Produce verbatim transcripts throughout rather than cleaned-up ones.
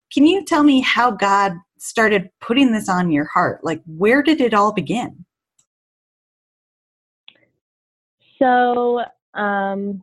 can you tell me how God started putting this on your heart? Like, where did it all begin? So, um,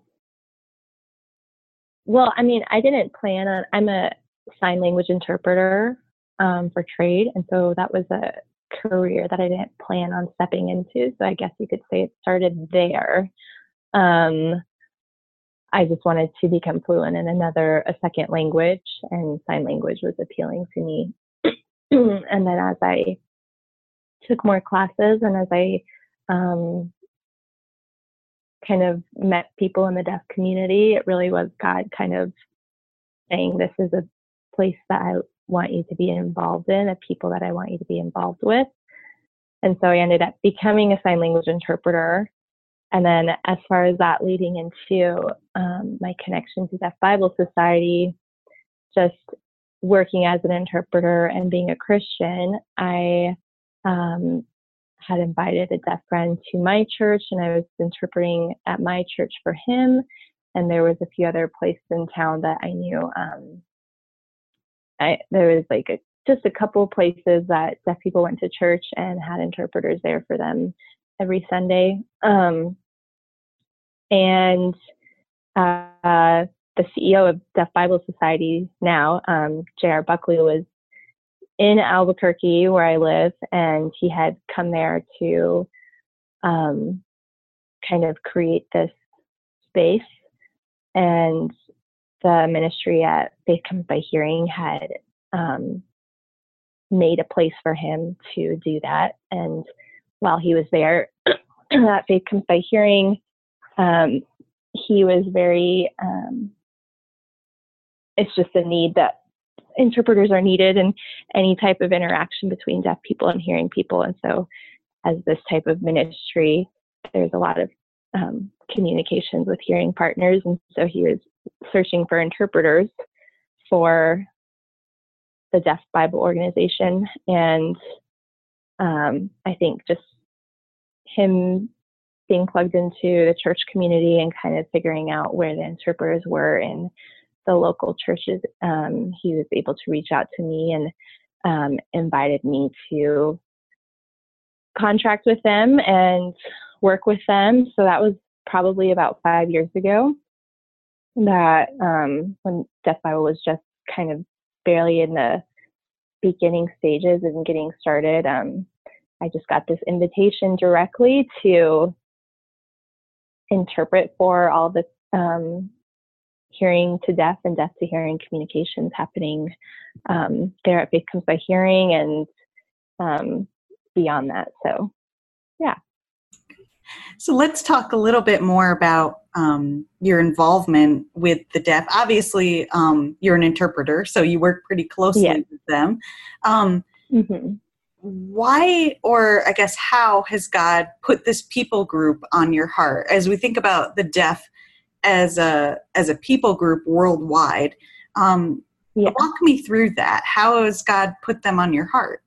well, I mean, I didn't plan on, I'm a sign language interpreter um, for trade. And so that was a career that I didn't plan on stepping into. So I guess you could say it started there. Um, I just wanted to become fluent in another, a second language, and sign language was appealing to me. And then as I took more classes and as I um, kind of met people in the deaf community, it really was God kind of saying, this is a place that I want you to be involved in, a people that I want you to be involved with. And so I ended up becoming a sign language interpreter. And then as far as that leading into um, my connection to Deaf Bible Society, just working as an interpreter and being a Christian, I um, had invited a deaf friend to my church, and I was interpreting at my church for him. And there was a few other places in town that I knew. Um, I, there was like a, just a couple of places that deaf people went to church and had interpreters there for them every Sunday. Um, and uh, the C E O of Deaf Bible Society now, um, J R Buckley, was in Albuquerque where I live, and he had come there to um, kind of create this space. And the ministry at Faith Comes by Hearing had um, made a place for him to do that. And while he was there at Faith Comes by Hearing, um, he was very, um, it's just a need that interpreters are needed in any type of interaction between deaf people and hearing people. And so as this type of ministry, there's a lot of um, communications with hearing partners. And so he was searching for interpreters for the Deaf Bible organization. And um, I think just him being plugged into the church community and kind of figuring out where the interpreters were in the local churches, um, he was able to reach out to me and um, invited me to contract with them and work with them. So that was probably about five years ago, that um, when Deaf Bible was just kind of barely in the beginning stages and getting started. Um, I just got this invitation directly to interpret for all the um, hearing to deaf and deaf to hearing communications happening um, there at Faith Comes by Hearing and um, beyond that. So, yeah. So let's talk a little bit more about um, your involvement with the deaf. Obviously, um, you're an interpreter, so you work pretty closely Yes. with them. Um, mm-hmm. Why, or I guess how, has God put this people group on your heart? As we think about the deaf as a as a people group worldwide, um, Yeah. walk me through that. How has God put them on your heart?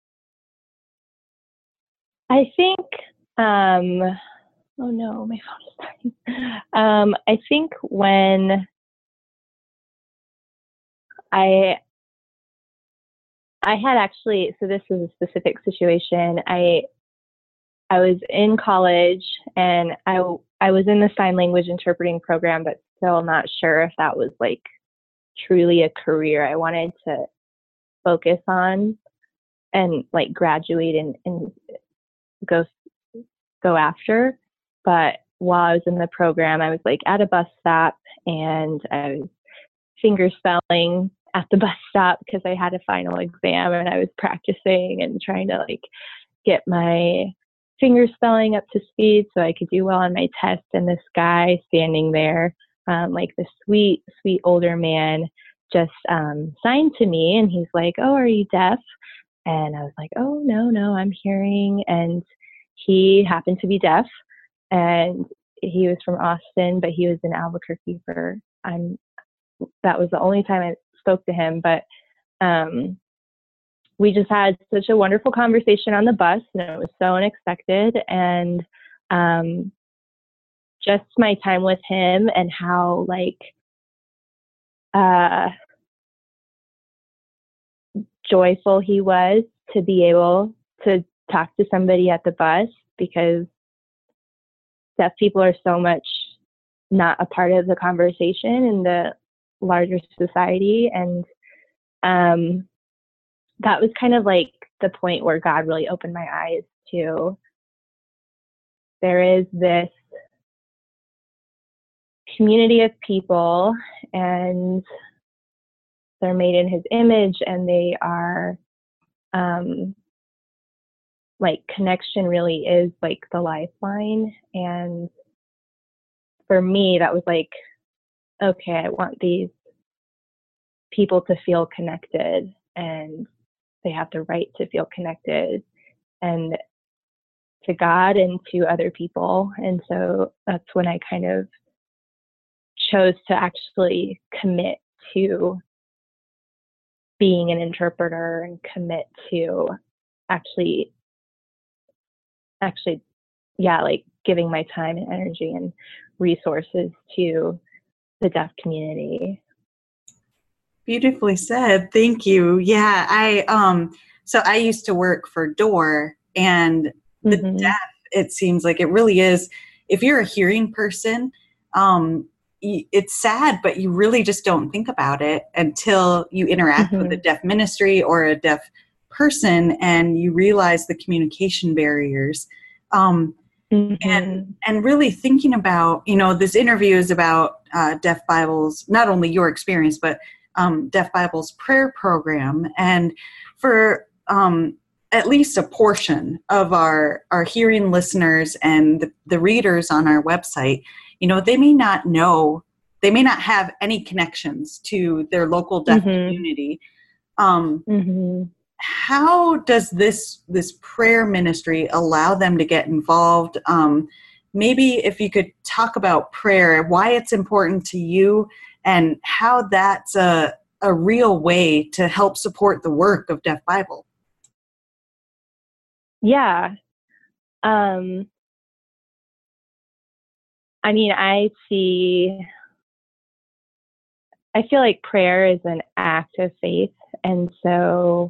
I think, um, oh no, my phone is dying. Um, I think when I, I had actually, so this is a specific situation. I, I was in college and I, I was in the sign language interpreting program, but still not sure if that was like truly a career I wanted to focus on and like graduate and, and go go after. But while I was in the program, I was like at a bus stop and I was finger spelling at the bus stop because I had a final exam and I was practicing and trying to like get my finger spelling up to speed so I could do well on my test. And this guy standing there, um, like the sweet, sweet older man, just um, signed to me and he's like, "Oh, are you deaf?" And I was like, "Oh, no, no, I'm hearing." And he happened to be deaf and he was from Austin, but he was in Albuquerque for, I'm, that was the only time I spoke to him. But um, we just had such a wonderful conversation on the bus and it was so unexpected. And um, just my time with him and how like, uh, joyful he was to be able to talk to somebody at the bus, because deaf people are so much not a part of the conversation in the larger society. And um, that was kind of like the point where God really opened my eyes to, there is this community of people, and they're made in his image, and they are um, like, connection really is like the lifeline. And for me, that was like, okay, I want these people to feel connected, and they have the right to feel connected, and to God and to other people. And so that's when I kind of chose to actually commit to being an interpreter, and commit to actually, actually, yeah, like giving my time and energy and resources to the deaf community. Beautifully said. Thank you. Yeah, I um so I used to work for D O O R, and the Mm-hmm. deaf, it seems like it really is, if you're a hearing person, um y- it's sad, but you really just don't think about it until you interact Mm-hmm. with a deaf ministry or a deaf person, and you realize the communication barriers. Um Mm-hmm. and and really thinking about, you know, this interview is about uh, Deaf Bible's, not only your experience, but um, Deaf Bible's prayer program. And for um, at least a portion of our, our hearing listeners and the, the readers on our website, you know, they may not know, they may not have any connections to their local deaf Mm-hmm. community. Um, Mm-hmm. how does this this prayer ministry allow them to get involved? Um, maybe if you could talk about prayer, why it's important to you, and how that's a, a real way to help support the work of Deaf Bible. Yeah. Um, I mean, I see, I feel like prayer is an act of faith. And so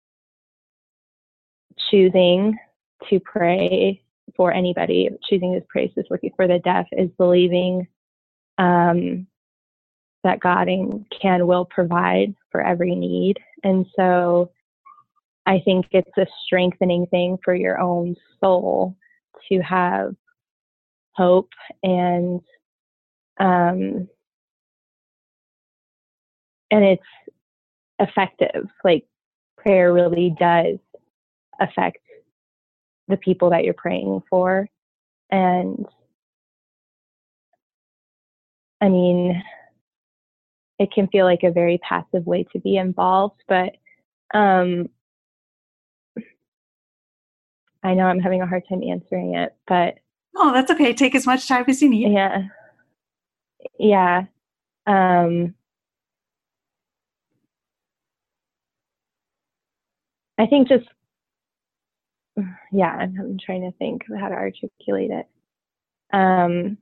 choosing to pray for anybody, choosing to pray specifically for the deaf, is believing um, that God can, will provide for every need. And so I think it's a strengthening thing for your own soul to have hope, and um, and it's effective. Like, prayer really does affect the people that you're praying for. And I mean, it can feel like a very passive way to be involved, but um, I know I'm having a hard time answering it, but Oh, that's okay. Take as much time as you need. yeah, yeah. Um, I think just, yeah, I'm, I'm trying to think of how to articulate it. Um,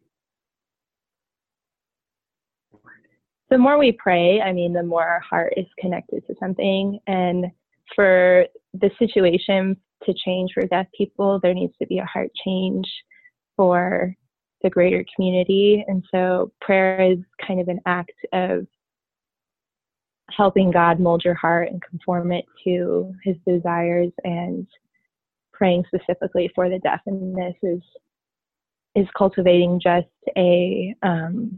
the more we pray, I mean, the more our heart is connected to something. And for the situation to change for deaf people, there needs to be a heart change for the greater community. And so prayer is kind of an act of helping God mold your heart and conform it to his desires, and praying specifically for the deaf. And this is is cultivating just a um,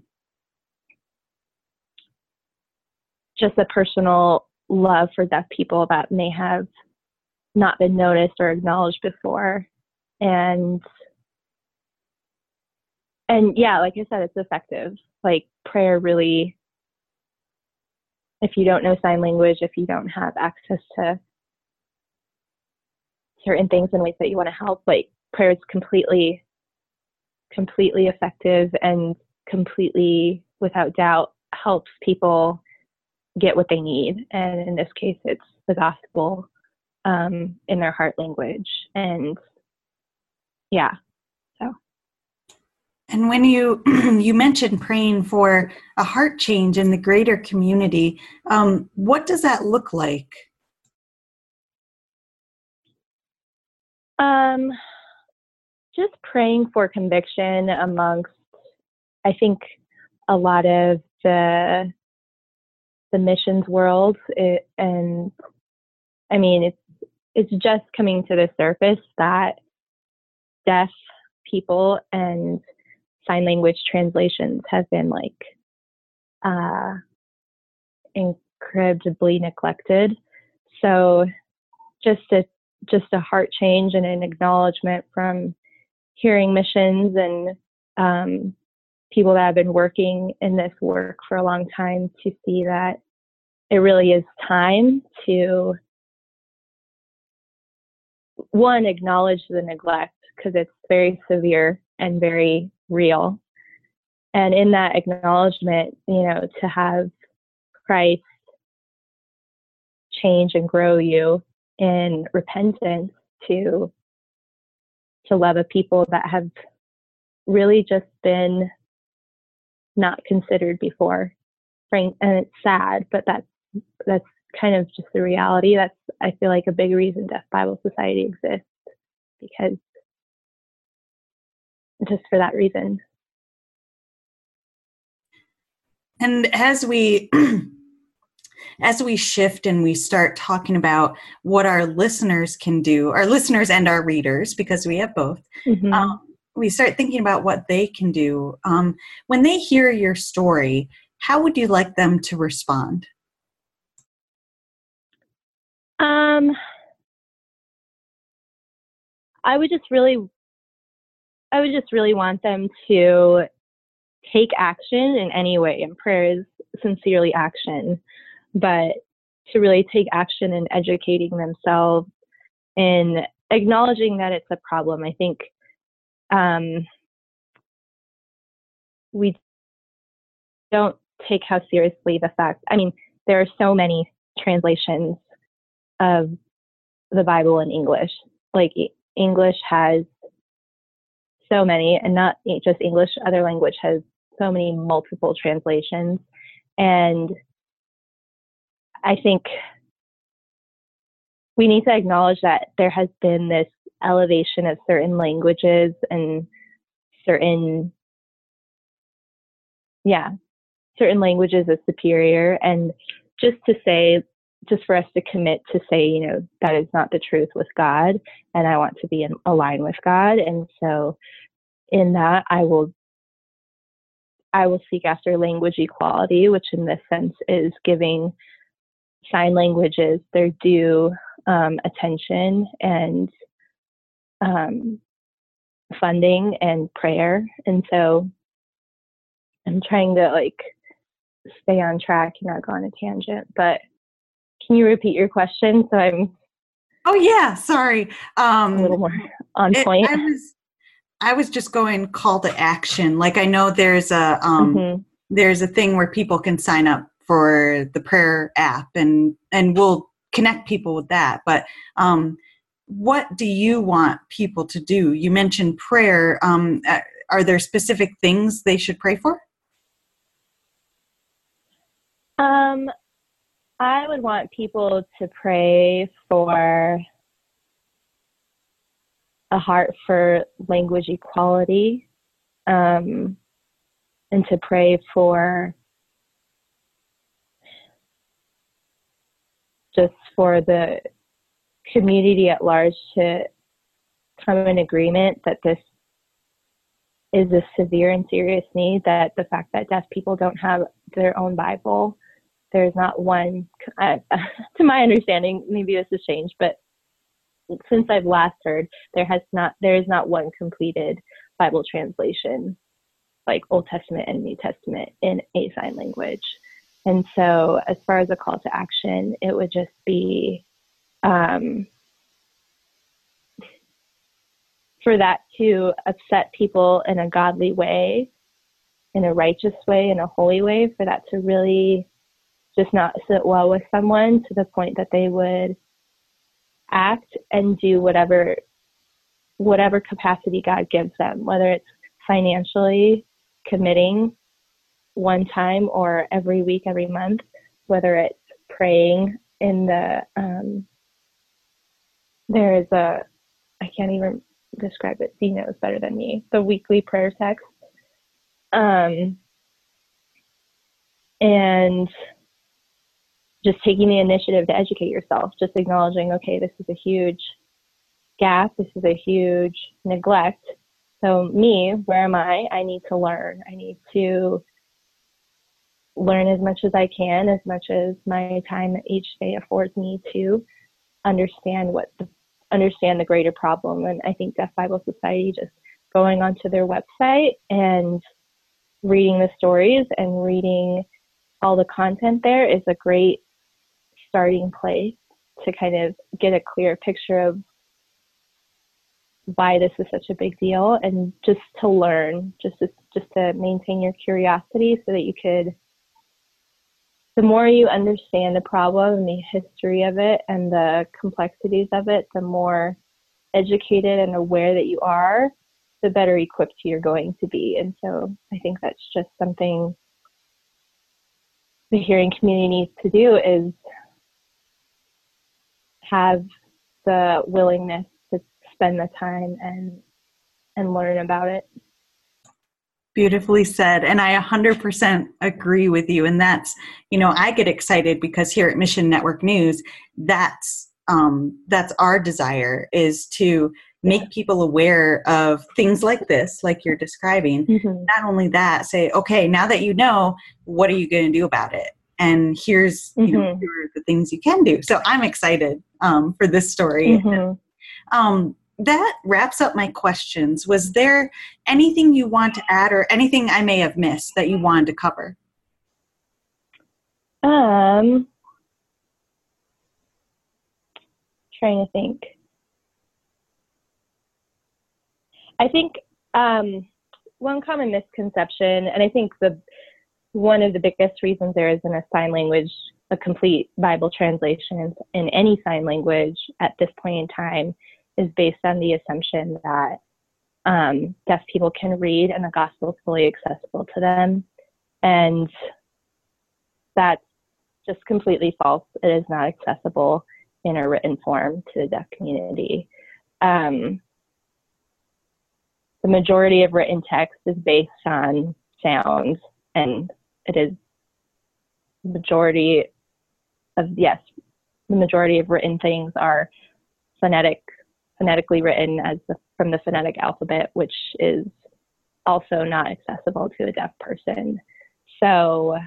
just a personal love for deaf people that may have not been noticed or acknowledged before. And and yeah, like I said, it's effective. Like, prayer really, if you don't know sign language, if you don't have access to certain things in ways that you want to help, like, prayer is completely, completely effective, and completely, without doubt, helps people get what they need. And in this case, it's the gospel um, in their heart language. And yeah, so. And when you you mentioned praying for a heart change in the greater community, um, what does that look like? Um, just praying for conviction amongst, I think, a lot of the the missions world, it, and I mean, it's it's just coming to the surface that deaf people and sign language translations have been like uh, incredibly neglected. So just a just a heart change and an acknowledgement from hearing missions and um, people that have been working in this work for a long time to see that it really is time to, one, acknowledge the neglect because it's very severe and very real. And in that acknowledgement, you know, to have Christ change and grow you in repentance to to love a people that have really just been not considered before. Frank, and it's sad, but that's that's kind of just the reality. That's, I feel like, a big reason Deaf Bible Society exists, because just for that reason. And as we as we shift and we start talking about what our listeners can do, our listeners and our readers, because we have both, mm-hmm. um, we start thinking about what they can do. Um, when they hear your story, how would you like them to respond? Um, I would just really, I would just really want them to take action in any way, and prayer is sincerely action, but to really take action in educating themselves and acknowledging that it's a problem. I think um, we don't take how seriously the fact, I mean, there are so many translations of the Bible in English. Like, English has so many, and not just English, other language has so many multiple translations. And I think we need to acknowledge that there has been this elevation of certain languages and certain, yeah, certain languages as superior. And just to say, just for us to commit to say, you know, that is not the truth with God, and I want to be in aligned with God. And so in that, I will I will seek after language equality, which in this sense is giving sign languages their due um, attention and um, funding and prayer. And so I'm trying to like stay on track and not go on a tangent, but can you repeat your question so I'm oh yeah sorry um a little more on it, point? I was I was just going call to action. Like, I know there's a um mm-hmm. there's a thing where people can sign up for the prayer app, and and we'll connect people with that. But um what do you want people to do? You mentioned prayer. Um are there specific things they should pray for? Um I would want people to pray for a heart for language equality, um, and to pray for just for the community at large to come in agreement that this is a severe and serious need, that the fact that deaf people don't have their own Bible, there's not one, uh, to my understanding, maybe this has changed, but since I've last heard, there has not, there is not one completed Bible translation, like Old Testament and New Testament, in a sign language. And so as far as a call to action, it would just be um, for that to upset people in a godly way, in a righteous way, in a holy way, for that to really just not sit well with someone to the point that they would act and do whatever whatever capacity God gives them, whether it's financially committing one time or every week, every month, whether it's praying in the, um, there is a, I can't even describe it. Dee knows better than me. The weekly prayer text. Um, and just taking the initiative to educate yourself, just acknowledging, okay, this is a huge gap. This is a huge neglect. So me, where am I? I need to learn. I need to learn as much as I can, as much as my time each day affords me to understand what the, understand the greater problem. And I think Deaf Bible Society, just going onto their website and reading the stories and reading all the content there is a great starting place to kind of get a clear picture of why this is such a big deal, and just to learn, just to, just to maintain your curiosity so that you could, the more you understand the problem and the history of it and the complexities of it, the more educated and aware that you are, the better equipped you're going to be. And so I think that's just something the hearing community needs to do, is have the willingness to spend the time and and learn about it. Beautifully said. And I one hundred percent agree with you. And that's, you know, I get excited because here at Mission Network News, that's um, that's our desire, is to make people aware of things like this, like you're describing. Mm-hmm. Not only that, say, okay, now that you know, what are you going to do about it? And here's mm-hmm. you know, here are the things you can do. So I'm excited um, for this story. Mm-hmm. Um, that wraps up my questions. Was there anything you want to add, or anything I may have missed that you wanted to cover? Um, trying to think. I think um, one common misconception, and I think the one of the biggest reasons there isn't a sign language, a complete Bible translation in, in any sign language at this point in time, is based on the assumption that um, deaf people can read and the gospel is fully accessible to them. And that's just completely false. It is not accessible in a written form to the deaf community. Um, the majority of written text is based on sound, and it is the majority of, yes, the majority of written things are phonetic, phonetically written as the, from the phonetic alphabet, which is also not accessible to a deaf person. So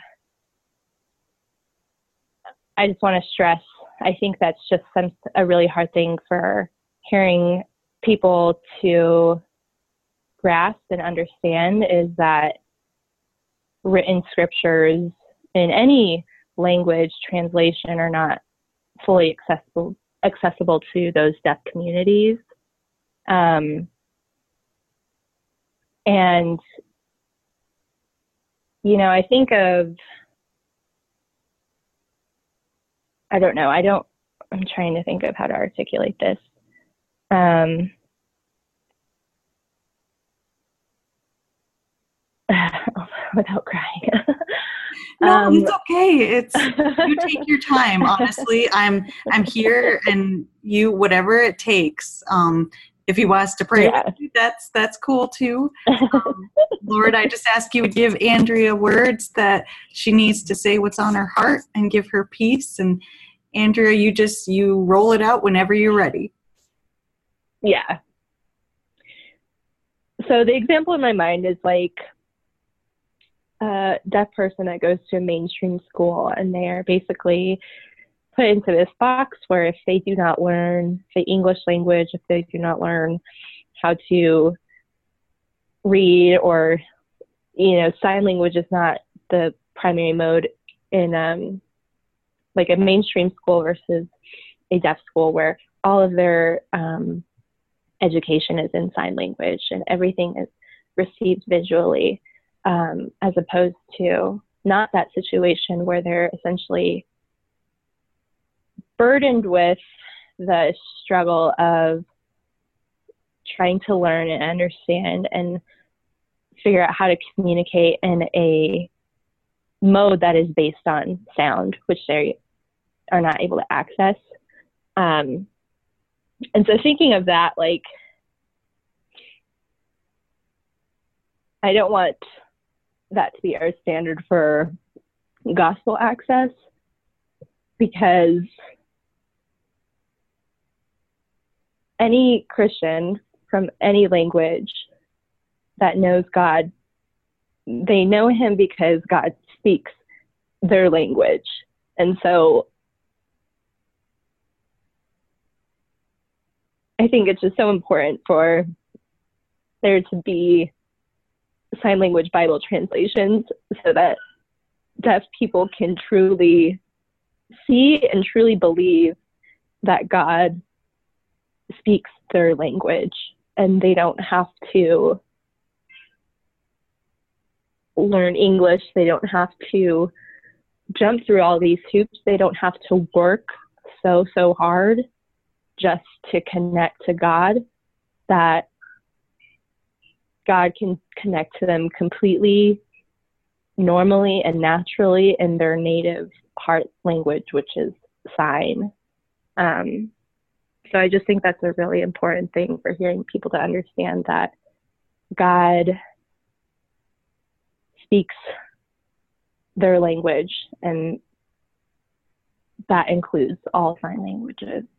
I just want to stress, I think that's just some, a really hard thing for hearing people to grasp and understand, is that written scriptures in any language translation are not fully accessible accessible to those deaf communities. Um, and, you know, I think of, I don't know, I don't, I'm trying to think of how to articulate this. Um, without crying. No, um, it's okay. It's, you take your time. Honestly, I'm I'm here, and you, whatever it takes. Um, if you want us to pray, yeah. with you, that's that's cool too. Um, Lord, I just ask you to give Andrea words that she needs to say what's on her heart, and give her peace. And Andrea, you just you roll it out whenever you're ready. Yeah. So the example in my mind is like a deaf person that goes to a mainstream school, and they are basically put into this box where if they do not learn the English language, if they do not learn how to read, or, you know, sign language is not the primary mode in um, like a mainstream school versus a deaf school, where all of their um, education is in sign language and everything is received visually. Um, as opposed to not that situation where they're essentially burdened with the struggle of trying to learn and understand and figure out how to communicate in a mode that is based on sound, which they are not able to access. Um, and so thinking of that, like, I don't want that to be our standard for gospel access, because any Christian from any language that knows God, they know him because God speaks their language. And so I think it's just so important for there to be sign language Bible translations so that deaf people can truly see and truly believe that God speaks their language, and they don't have to learn English. They don't have to jump through all these hoops. They don't have to work so, so hard just to connect to God, that God can connect to them completely, normally and naturally in their native heart language, which is sign. Um, so I just think that's a really important thing for hearing people to understand, that God speaks their language, and that includes all sign languages.